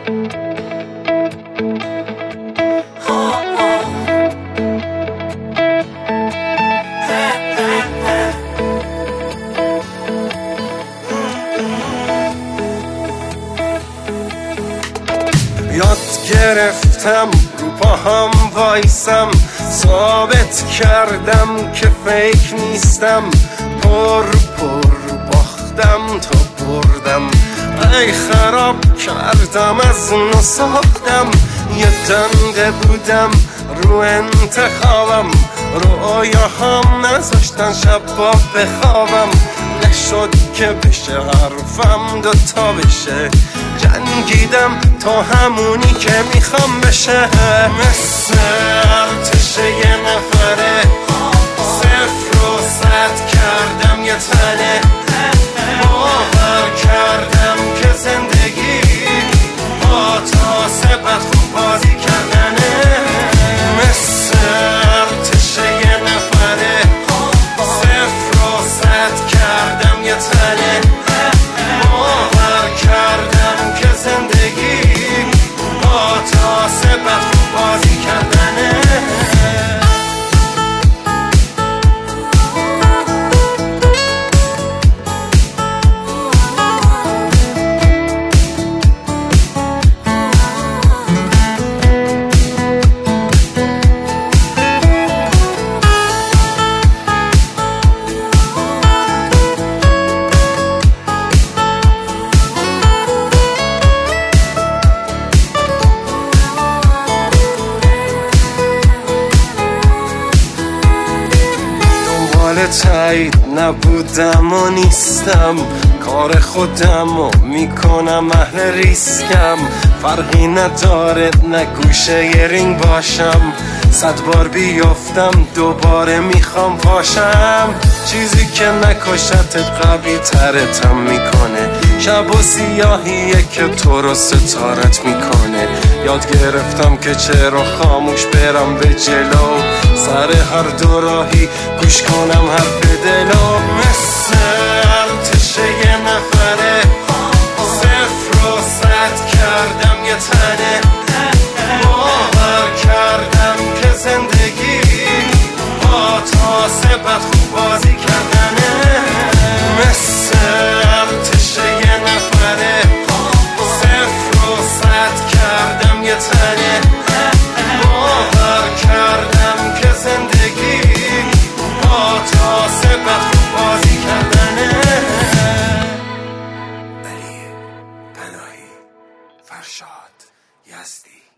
یاد گرفتم رو پاهم وایسم، ثابت کردم که فیک نیستم، پر باختم تا بردم، ای خراب کردم از نو ساختم، یه دنده بودم رو انتخابم، رویاهام نذاشتن شبا بخوابم، نشد که بشه حرفم دوتا بشه، جنگیدم تا همونی که میخوام بشه، مثل ارتش یه نفره، 0 و 100 کردم یه تنه، باور کردم که زندگی با تاسه بد خوب بازی کردنه، مثل ارتش یه نفره، 0 و 100 کردم یه تنه، باور کردم که زندگی با تاسه بد خوب بازی کردنه. تایید نبودم و نیستم، کار خودم و میکنم اهل ریسکم، فرقی نداره نه گوشه ی رینگ باشم، 100 بار بیافتم دوباره میخوام پاشم، چیزی که نکشتت قوی ترتم میکنه، شب و سیاهیه که تو رو ستارت میکنه، یاد گرفتم که چرا خاموش برم به جلو، سر هر دو راهی گوش کنم حرف دلو، مثل ارتش یه نفره، 0 و 100 کردم یه تنه، باور کردم که زندگی با تاسه بد خوب بازی کردنه، مثل ارتش یه نفره، 0 و 100 کردم یه تنه، باور کردم که زندگی با تاسه بد خوب بازی کردنه. علی پناهی، فرشاد یزدی.